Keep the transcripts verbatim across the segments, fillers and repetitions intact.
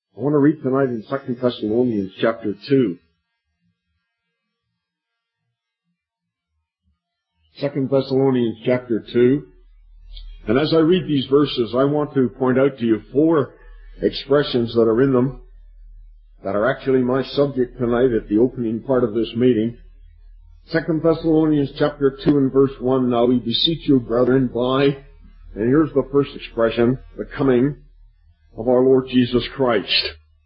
I want to read tonight in Second Thessalonians chapter two. Second Thessalonians chapter two. And as I read these verses, I want to point out to you four expressions that are in them that are actually my subject tonight at the opening part of this meeting. Second Thessalonians chapter two and verse one, now we beseech you, brethren, by, and here's the first expression, the coming of our Lord Jesus Christ,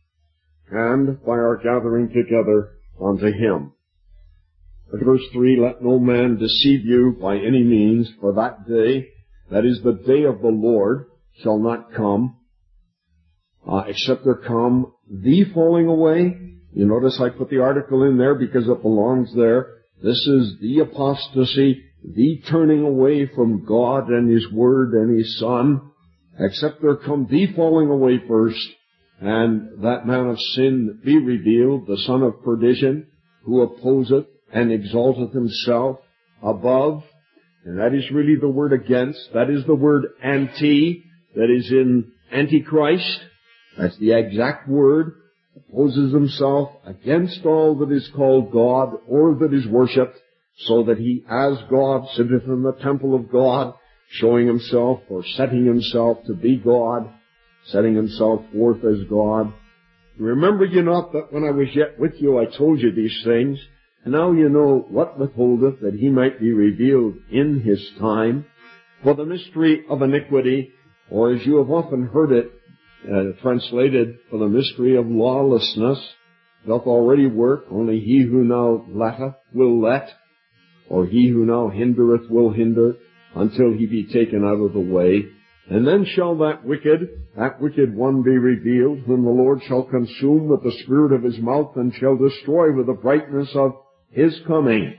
and by our gathering together unto Him. And verse three, let no man deceive you by any means, for that day, that is the day of the Lord, shall not come, uh, except there come the falling away. You notice I put the article in there because it belongs there. This is the apostasy, the turning away from God and His Word and His Son, except there come the falling away first, and that man of sin be revealed, the son of perdition, who opposeth and exalteth himself above. And that is really the word against. That is the word anti, that is in Antichrist. That's the exact word. Opposes himself against all that is called God or that is worshipped, so that he as God sitteth in the temple of God, showing himself or setting himself to be God, setting himself forth as God. Remember you not that when I was yet with you I told you these things, and now you know what withholdeth, that he might be revealed in his time. For the mystery of iniquity, or as you have often heard it uh, translated, for the mystery of lawlessness, doth already work, only he who now letteth will let, or he who now hindereth will hinder, until he be taken out of the way. And then shall that wicked, that wicked one be revealed, whom the Lord shall consume with the spirit of his mouth, and shall destroy with the brightness of his coming.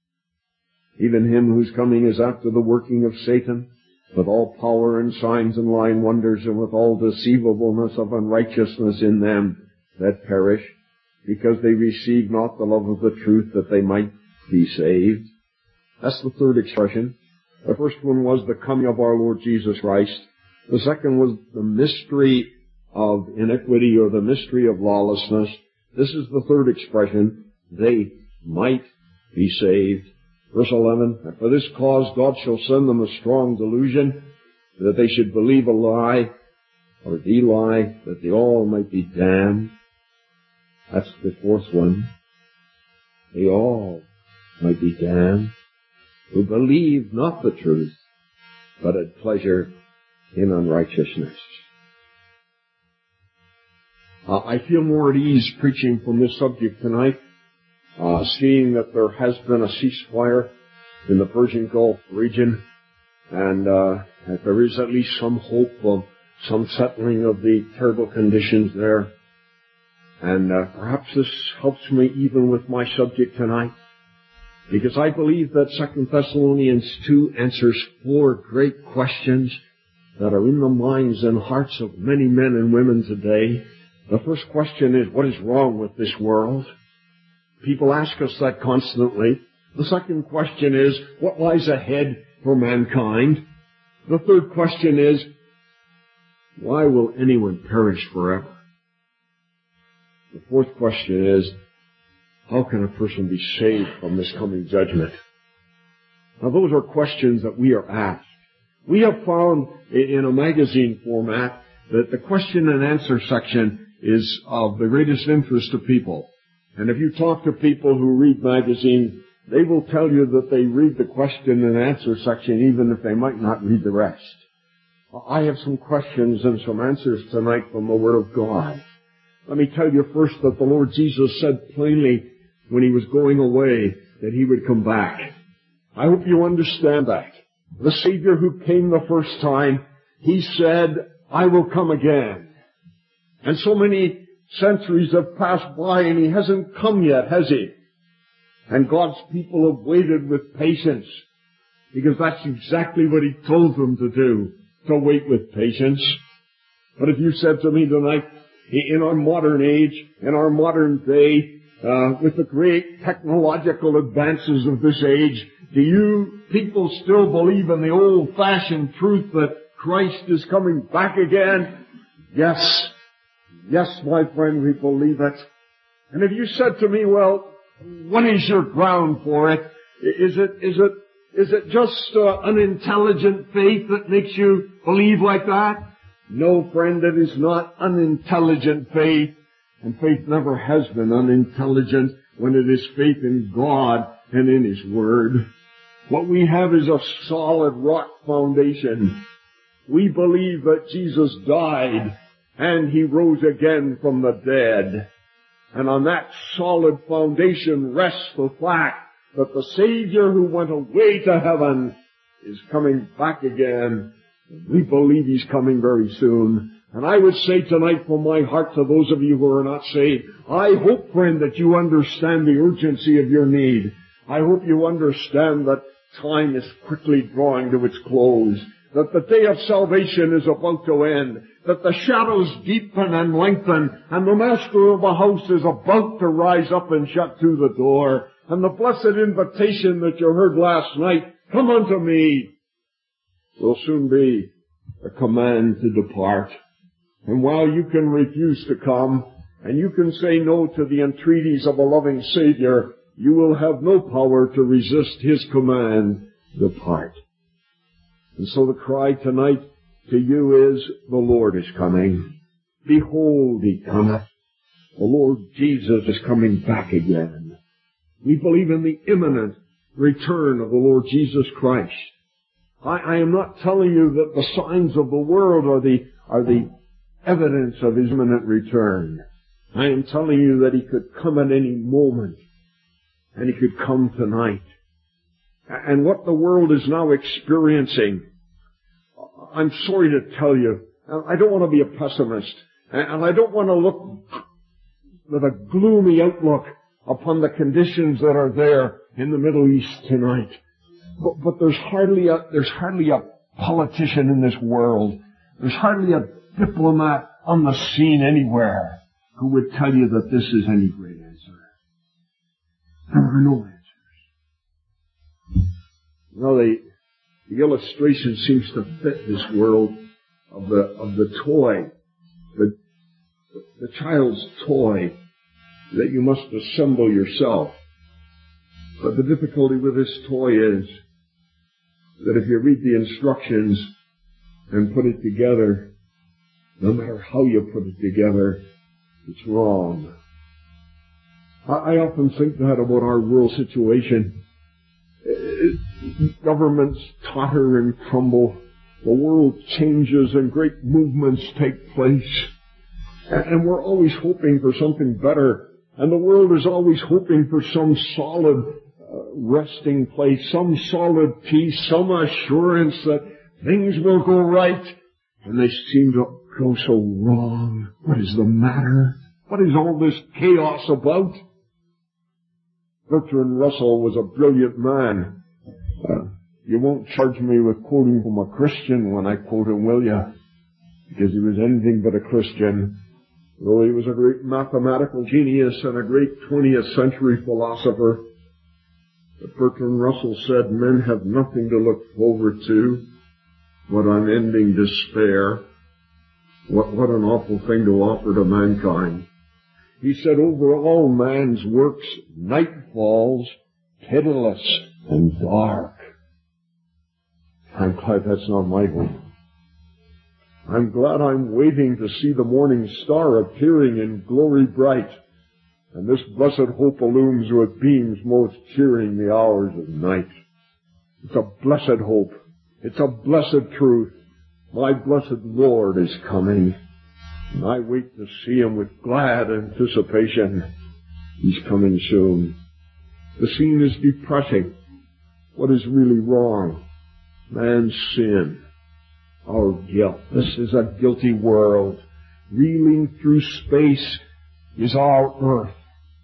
Even him whose coming is after the working of Satan, with all power and signs and lying wonders, and with all deceivableness of unrighteousness in them that perish, because they receive not the love of the truth, that they might be saved. That's the third expression. The first one was the coming of our Lord Jesus Christ. The second was the mystery of iniquity, or the mystery of lawlessness. This is the third expression. They might be saved. Verse eleven, and for this cause God shall send them a strong delusion, that they should believe a lie, or the lie, that they all might be damned. That's the fourth one. They all might be damned, who believe not the truth, but had pleasure in unrighteousness. Uh, I feel more at ease preaching from this subject tonight, uh, seeing that there has been a ceasefire in the Persian Gulf region, and uh, that there is at least some hope of some settling of the terrible conditions there. And uh, perhaps this helps me even with my subject tonight, because I believe that Second Thessalonians two answers four great questions that are in the minds and hearts of many men and women today. The first question is, what is wrong with this world? People ask us that constantly. The second question is, what lies ahead for mankind? The third question is, why will anyone perish forever? The fourth question is, how can a person be saved from this coming judgment? Now, those are questions that we are asked. We have found in a magazine format that the question and answer section is of the greatest interest to people. And if you talk to people who read magazines, they will tell you that they read the question and answer section even if they might not read the rest. I have some questions and some answers tonight from the Word of God. Let me tell you first that the Lord Jesus said plainly when He was going away that He would come back. I hope you understand that. The Savior who came the first time, He said, I will come again. And so many centuries have passed by and He hasn't come yet, has He? And God's people have waited with patience, because that's exactly what He told them to do, to wait with patience. But if you said to me tonight, in our modern age, in our modern day, uh, with the great technological advances of this age, do you people still believe in the old-fashioned truth that Christ is coming back again? Yes. Yes, my friend, we believe it. And if you said to me, well, what is your ground for it? Is it, is it, is it just uh, unintelligent faith that makes you believe like that? No, friend, it is not unintelligent faith. And faith never has been unintelligent when it is faith in God and in His Word. What we have is a solid rock foundation. We believe that Jesus died and He rose again from the dead. And on that solid foundation rests the fact that the Savior who went away to heaven is coming back again. We believe He's coming very soon. And I would say tonight from my heart to those of you who are not saved, I hope, friend, that you understand the urgency of your need. I hope you understand that time is quickly drawing to its close, that the day of salvation is about to end, that the shadows deepen and lengthen, and the master of the house is about to rise up and shut to the door. And the blessed invitation that you heard last night, come unto me, will soon be a command to depart. And while you can refuse to come, and you can say no to the entreaties of a loving Savior, you will have no power to resist His command, depart. And so the cry tonight to you is, the Lord is coming. Behold, He cometh. The Lord Jesus is coming back again. We believe in the imminent return of the Lord Jesus Christ. I, I am not telling you that the signs of the world are the, are the evidence of His imminent return. I am telling you that He could come at any moment, and He could come tonight. And what the world is now experiencing, I'm sorry to tell you, I don't want to be a pessimist, and I don't want to look with a gloomy outlook upon the conditions that are there in the Middle East tonight. But, but there's hardly a, there's hardly a politician in this world, there's hardly a diplomat on the scene anywhere who would tell you that this is any great answer. There are no answers. No, the, the illustration seems to fit this world of the, of the toy, the, the child's toy that you must assemble yourself. But the difficulty with this toy is that if you read the instructions and put it together, no matter how you put it together, it's wrong. I, I often think that about our world situation. Governments totter and crumble. The world changes and great movements take place. And we're always hoping for something better. And the world is always hoping for some solid uh, resting place, some solid peace, some assurance that things will go right. And they seem to go so wrong. What is the matter? What is all this chaos about? Bertrand Russell was a brilliant man. Uh, you won't charge me with quoting from a Christian when I quote him, will you? Because he was anything but a Christian. Though he was a great mathematical genius and a great twentieth century philosopher. But Bertrand Russell said, men have nothing to look forward to but unending despair. What, what an awful thing to offer to mankind. He said, over all man's works, night falls, pitiless and dark. I'm glad that's not my hope. I'm glad I'm waiting to see the morning star appearing in glory bright, and this blessed hope illumes with beams most cheering the hours of night. It's a blessed hope. It's a blessed truth. My blessed Lord is coming, and I wait to see Him with glad anticipation. He's coming soon. The scene is depressing. What is really wrong? Man's sin. Our guilt. This is a guilty world. Reeling through space is our earth.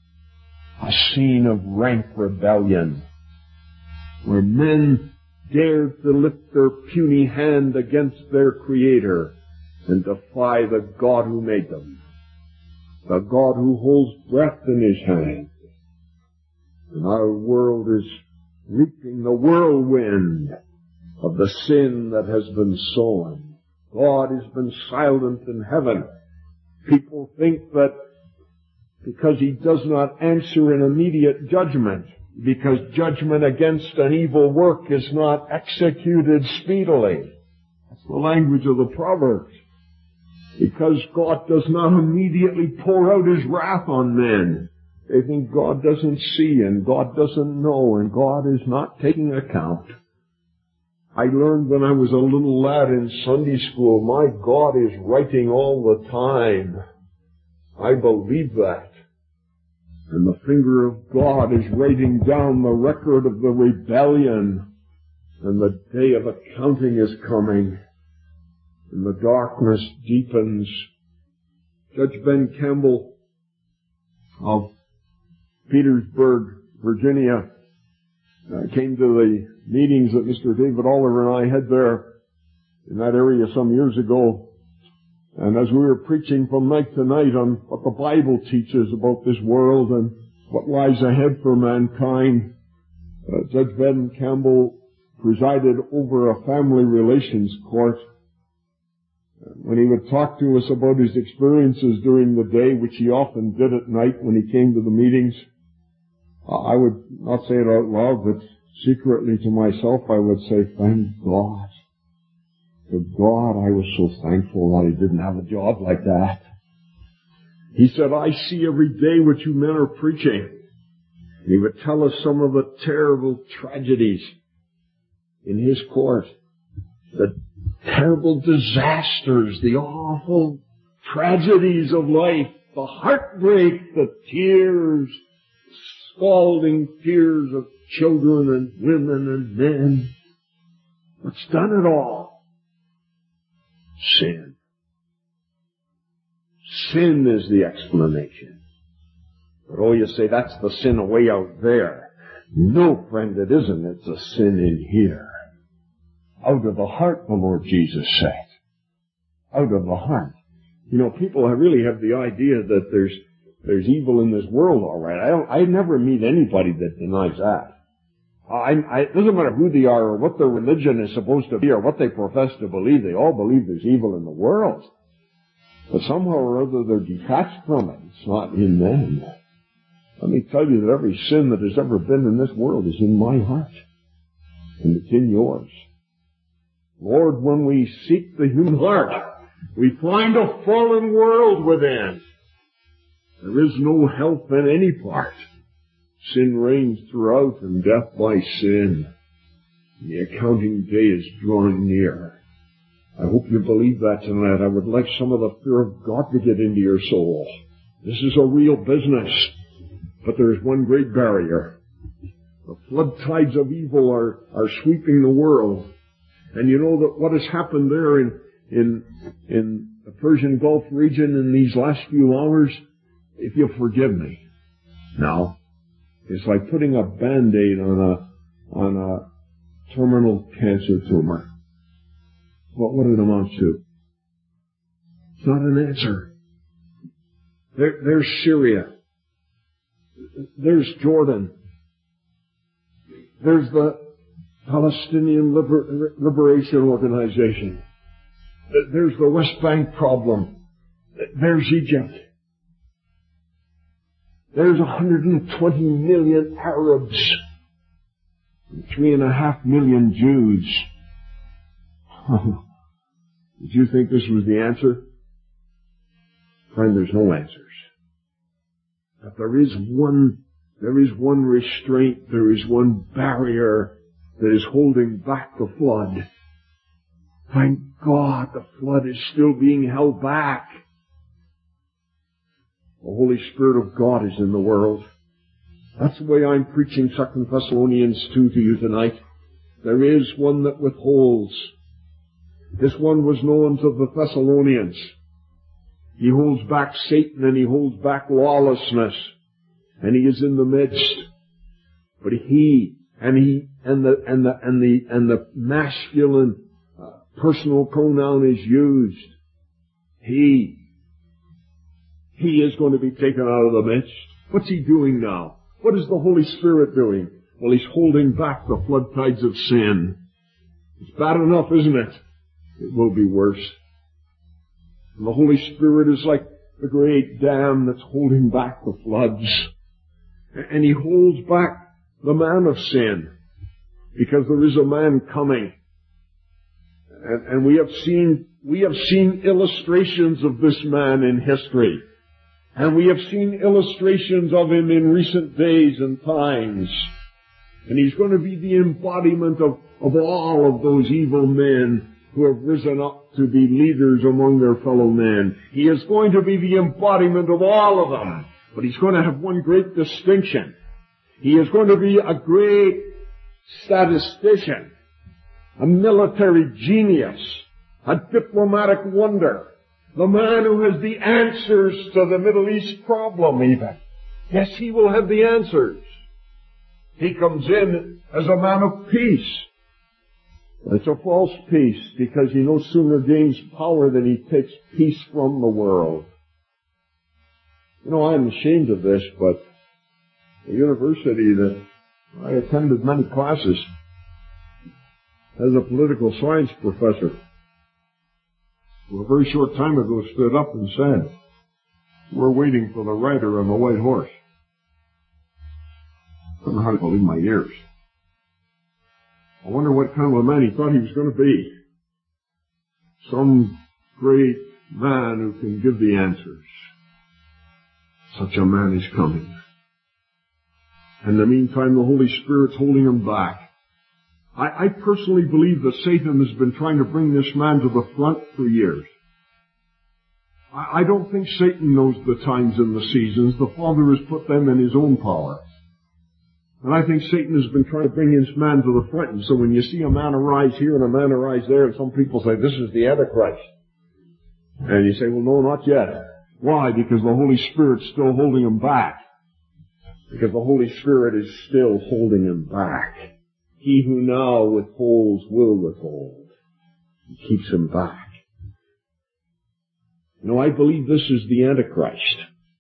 A scene of rank rebellion, where men dared to lift their puny hand against their Creator and defy the God who made them, the God who holds breath in His hand. And our world is reaping the whirlwind of the sin that has been sown. God has been silent in heaven, People think that because he does not answer in immediate judgment, because judgment against an evil work is not executed speedily. That's the language of the Proverbs. Because God does not immediately pour out his wrath on men. They think God doesn't see and God doesn't know and God is not taking account. I learned when I was a little lad in Sunday school, my God is writing all the time. I believe that. And the finger of God is writing down the record of the rebellion. And the day of accounting is coming. And the darkness deepens. Judge Ben Campbell of Petersburg, Virginia, uh, came to the meetings that Mister David Oliver and I had there in that area some years ago. And as we were preaching from night to night on what the Bible teaches about this world and what lies ahead for mankind, uh, Judge Ben Campbell presided over a family relations court. When he would talk to us about his experiences during the day, which he often did at night when he came to the meetings, I would not say it out loud, but secretly to myself I would say, thank God. To God, I was so thankful that I didn't have a job like that. He said, I see every day what you men are preaching. And he would tell us some of the terrible tragedies in his court. The terrible disasters, the awful tragedies of life, the heartbreak, the tears, scalding tears of children and women and men. What's done it all? Sin. Sin is the explanation. But oh, you say that's the sin away out there. No, friend, it isn't. It's a sin in here. Out of the heart, the Lord Jesus said. Out of the heart. You know, people really have the idea that there's there's evil in this world, all right. I don't. I never meet anybody that denies that. I, I, it doesn't matter who they are or what their religion is supposed to be or what they profess to believe. They all believe there's evil in the world. But somehow or other they're detached from it. It's not in them. Let me tell you that every sin that has ever been in this world is in my heart. And it's in yours. Lord, when we seek the human heart, we find a fallen world within. There is no help in any part. Sin reigns throughout and death by sin. The accounting day is drawing near. I hope you believe that tonight. I would like some of the fear of God to get into your soul. This is a real business. But there's one great barrier. The flood tides of evil are, are sweeping the world. And you know that what has happened there in, in, in the Persian Gulf region in these last few hours, if you'll forgive me. Now, it's like putting a Band-Aid on a, on a terminal cancer tumor. What would it amount to? It's not an answer. There, there's Syria. There's Jordan. There's the Palestinian Liber- Liberation Organization. There's the West Bank problem. There's Egypt. There's one hundred twenty million Arabs and three and a half million Jews. Did you think this was the answer? Friend, there's no answers. But there is one, there is one restraint, there is one barrier that is holding back the flood. Thank God the flood is still being held back. The Holy Spirit of God is in the world. That's the way I'm preaching Second Thessalonians two to you tonight. There is one that withholds. This one was known to the Thessalonians. He holds back Satan and he holds back lawlessness. And he is in the midst. But he, and he, and the, and the, and the, and the masculine uh, personal pronoun is used. He. He is going to be taken out of the midst. What's he doing now? What is the Holy Spirit doing? Well, he's holding back the flood tides of sin. It's bad enough, isn't it? It will be worse. And the Holy Spirit is like the great dam that's holding back the floods. And he holds back the man of sin, because there is a man coming. And, and we have seen, we have seen illustrations of this man in history. And we have seen illustrations of him in recent days and times. And he's going to be the embodiment of, of all of those evil men who have risen up to be leaders among their fellow men. He is going to be the embodiment of all of them. But he's going to have one great distinction. He is going to be a great statistician, a military genius, a diplomatic wonder, the man who has the answers to the Middle East problem even. Yes, he will have the answers. He comes in as a man of peace. It's a false peace, because he no sooner gains power than he takes peace from the world. You know, I'm ashamed of this, but the university that I attended many classes has a political science professor who a very short time ago stood up and said, "We're waiting for the rider on the white horse." I don't know how to believe my ears. I wonder what kind of a man he thought he was going to be. Some great man who can give the answers. Such a man is coming. In the meantime, the Holy Spirit's holding him back. I, I personally believe that Satan has been trying to bring this man to the front for years. I, I don't think Satan knows the times and the seasons. The Father has put them in his own power. And I think Satan has been trying to bring this man to the front. And so when you see a man arise here and a man arise there, and some people say, "This is the Antichrist." And you say, "Well, no, not yet." Why? Because the Holy Spirit's still holding him back. Because the Holy Spirit is still holding him back. He who now withholds will withhold. He keeps him back. You know, I believe this is the Antichrist.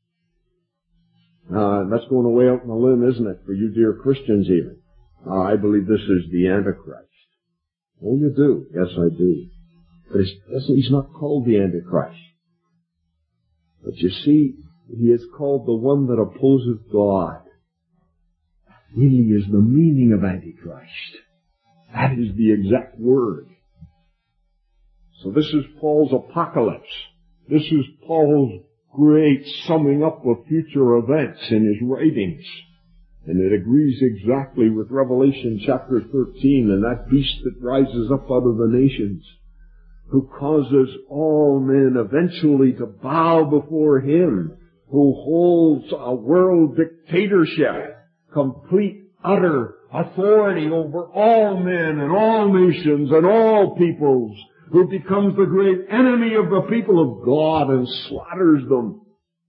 Uh, that's going away out on a limb, isn't it, for you dear Christians even? Uh, I believe this is the Antichrist. Oh, you do? Yes, I do. But it's, he's not called the Antichrist. But you see, he is called the one that opposes God. Really is the meaning of Antichrist. That is the exact word. So this is Paul's apocalypse. This is Paul's great summing up of future events in his writings. And it agrees exactly with Revelation chapter thirteen and that beast that rises up out of the nations, who causes all men eventually to bow before him, who holds a world dictatorship, complete, utter authority over all men and all nations and all peoples, who becomes the great enemy of the people of God and slaughters them.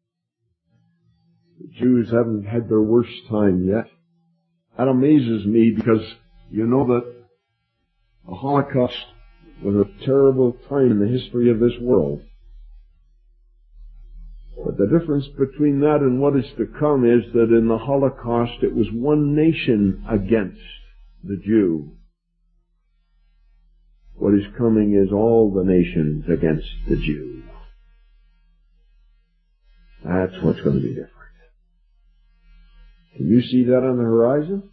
The Jews haven't had their worst time yet. That amazes me, because you know that the Holocaust was a terrible time in the history of this world. But the difference between that and what is to come is that in the Holocaust it was one nation against the Jew. What is coming is all the nations against the Jew. That's what's going to be different. Can you see that on the horizon?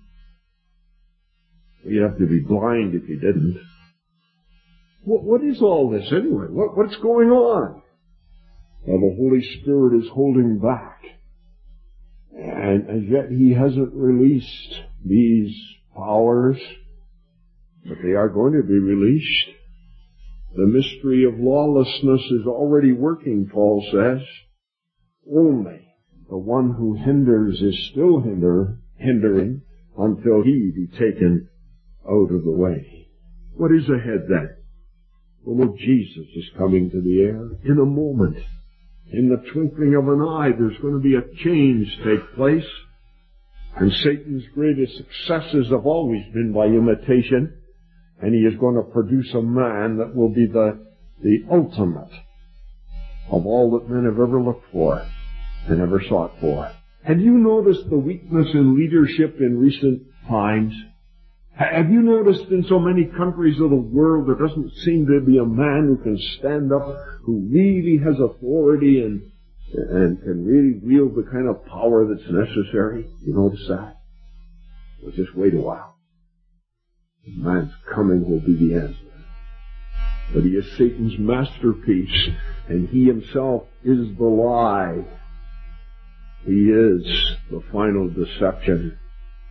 You'd have to be blind if you didn't. What, what is all this anyway? What, what's going on? Well, the Holy Spirit is holding back. And as yet he hasn't released these powers, but they are going to be released. The mystery of lawlessness is already working, Paul says. Only the one who hinders is still hinder, hindering until he be taken out of the way. What is ahead then? Well, Jesus is coming to the air in a moment. In the twinkling of an eye, there's going to be a change take place. And Satan's greatest successes have always been by imitation. And he is going to produce a man that will be the, the ultimate of all that men have ever looked for and ever sought for. Have you noticed the weakness in leadership in recent times? Have you noticed in so many countries of the world there doesn't seem to be a man who can stand up, who really has authority and and can really wield the kind of power that's necessary. You notice that? Well, just wait a while. Man's coming will be the end. But he is Satan's masterpiece, and he himself is the lie. He is the final deception.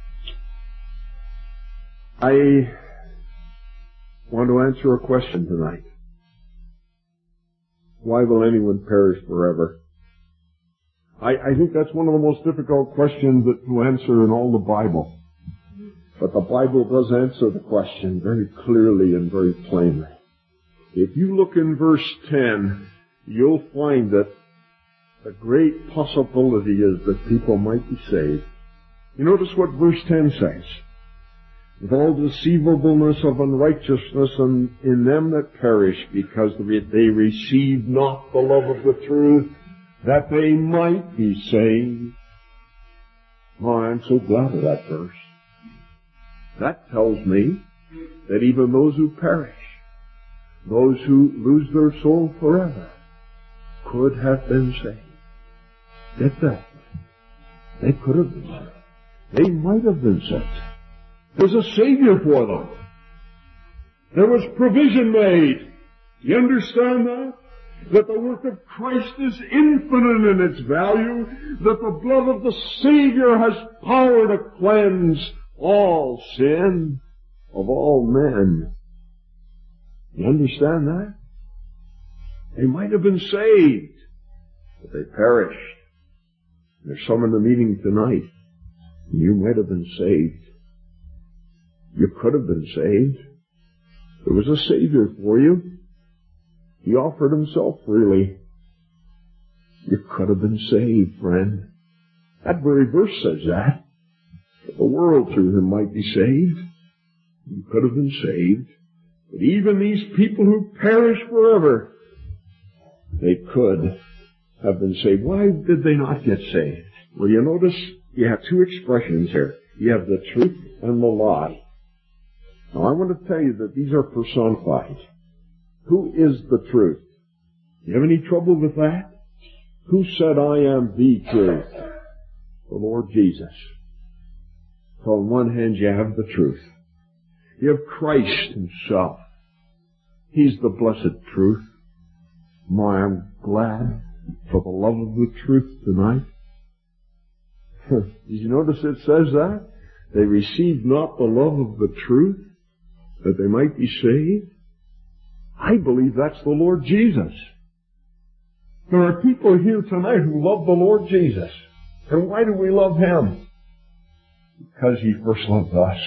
I want to answer a question tonight. Why will anyone perish forever? I, I think that's one of the most difficult questions that to answer in all the Bible. But the Bible does answer the question very clearly and very plainly. If you look in verse ten, you'll find that a great possibility is that people might be saved. You notice what verse ten says. With all deceivableness of unrighteousness and in them that perish, because they receive not the love of the truth, that they might be saved. Oh, I'm so glad of that verse. That tells me that even those who perish, those who lose their soul forever, could have been saved. Get that? They could have been saved. They might have been saved. There's a Savior for them. There was provision made. You understand that? That the work of Christ is infinite in its value. That the blood of the Savior has power to cleanse all sin of all men. You understand that? They might have been saved, but they perished. There's some in the meeting tonight. You might have been saved. You could have been saved. There was a Savior for you. He offered himself freely. You could have been saved, friend. That very verse says that. The world through him might be saved. You could have been saved. But even these people who perish forever, they could have been saved. Why did they not get saved? Well, you notice you have two expressions here. You have the truth and the lie. Now, I want to tell you that these are personified. Who is the truth? You have any trouble with that? Who said, I am the truth? The Lord Jesus. So on one hand, you have the truth. You have Christ himself. He's the blessed truth. My, I'm glad for the love of the truth tonight. Did you notice it says that? They received not the love of the truth, that they might be saved. I believe that's the Lord Jesus. There are people here tonight who love the Lord Jesus. And why do we love him? Because he first loved us.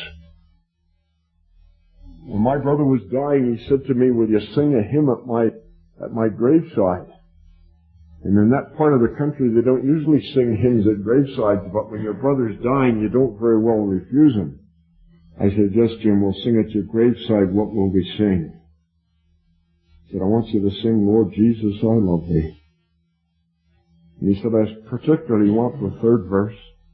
When my brother was dying, he said to me, will you sing a hymn at my, at my graveside? And in that part of the country, they don't usually sing hymns at gravesides, but when your brother's dying, you don't very well refuse him. I said, yes, Jim, we'll sing at your graveside. What will we sing? He said, I want you to sing, Lord Jesus, I love thee. And he said, I particularly want the third verse.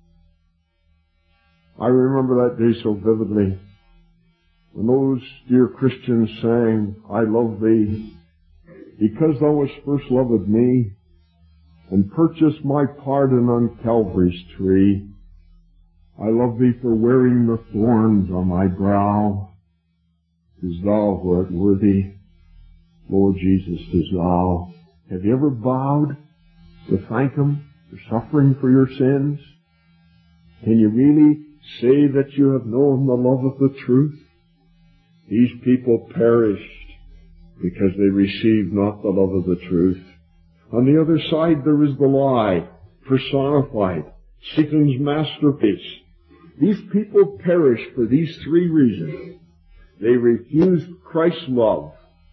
I remember that day so vividly. When those dear Christians sang, I love thee, because thou hast first loved me, and purchased my pardon on Calvary's tree. I love thee for wearing the thorns on my brow. 'Tis thou who art worthy, Lord Jesus, 'tis thou. Have you ever bowed to thank him for suffering for your sins? Can you really say that you have known the love of the truth? These people perished because they received not the love of the truth. On the other side, there is the lie, personified, Satan's masterpiece. These people perished for these three reasons. They refused Christ's love.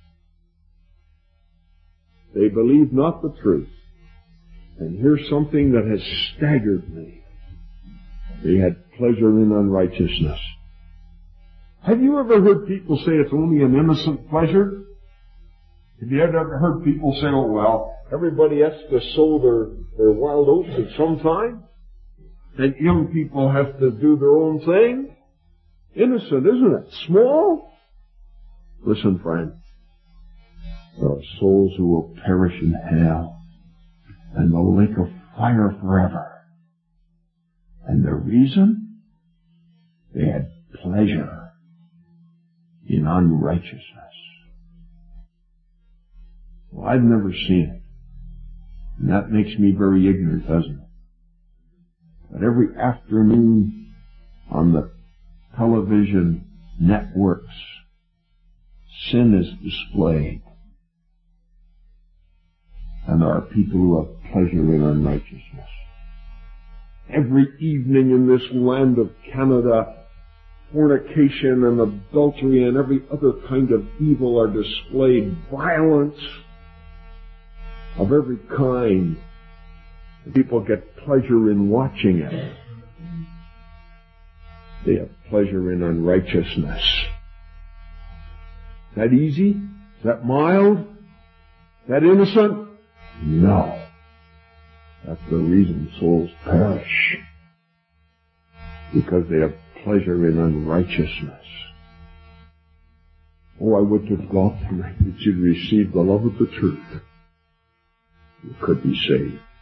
They believed not the truth. And here's something that has staggered me. They had pleasure in unrighteousness. Have you ever heard people say it's only an innocent pleasure? Have you ever heard people say, oh, well, everybody has to sow their, their wild oats at some time? And young people have to do their own thing? Innocent, isn't it? Small? Listen, friend. There are souls who will perish in hell. and the lake of fire forever. And the reason? They had pleasure in unrighteousness. Well, I've never seen it. And that makes me very ignorant, doesn't it? But every afternoon on the television networks, sin is displayed. And there are people who have pleasure in unrighteousness. Every evening in this land of Canada, fornication and adultery and every other kind of evil are displayed. Violence of every kind. People get pleasure in watching it. They have pleasure in unrighteousness. Is that easy? Is that mild? Is that innocent? No. That's the reason souls perish. Because they have pleasure in unrighteousness. Oh, I would to God tonight that you'd receive the love of the truth. You could be saved.